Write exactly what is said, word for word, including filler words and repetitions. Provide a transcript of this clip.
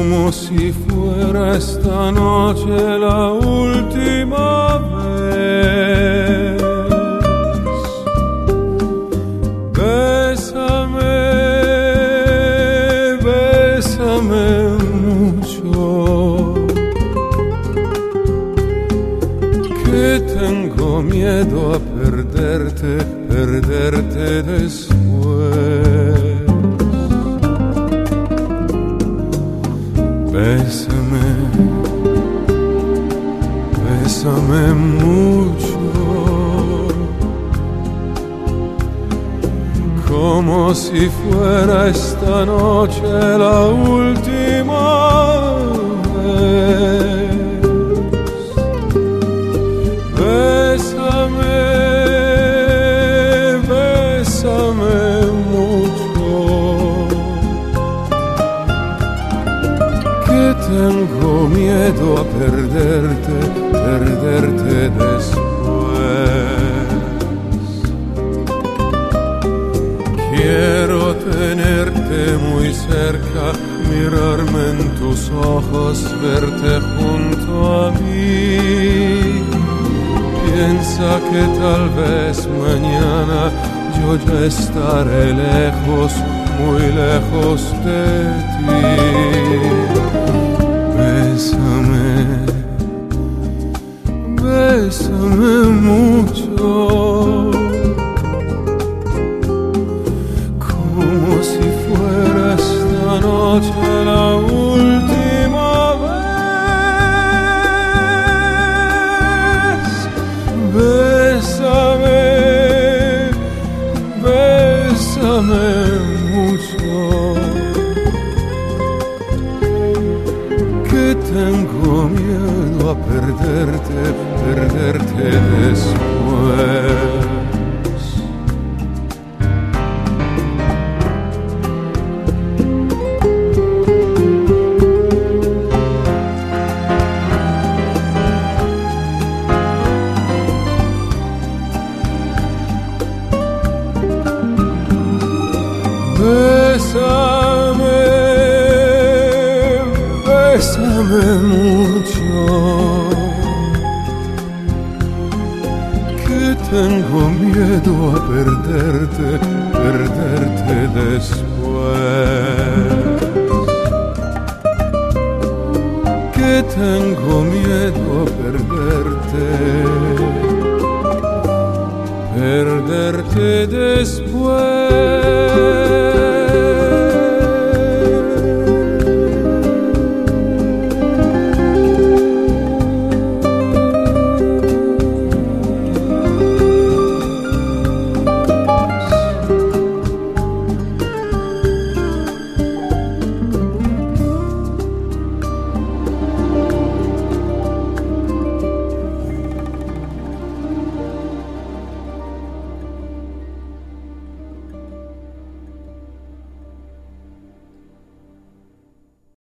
como si fuera esta noche la última vez. Bésame, bésame mucho, que tengo miedo a perderte, perderte después. Bésame, bésame mucho, como si fuera esta noche la última vez. Bésame, bésame mucho, que tengo miedo a perderte, perderte después. Quiero tenerte muy cerca, mirarme en tus ojos, verte junto a mí. Piensa que tal vez mañana yo ya estaré lejos, muy lejos de ti. Bésame, bésame mucho, como si fuera esta noche la última vez. Bésame, bésame mucho, que tengo miedo a perderte, perderte después. Bésame, bésame mucho, que tengo miedo a perderte, perderte después. Que tengo miedo a perderte, perderte después.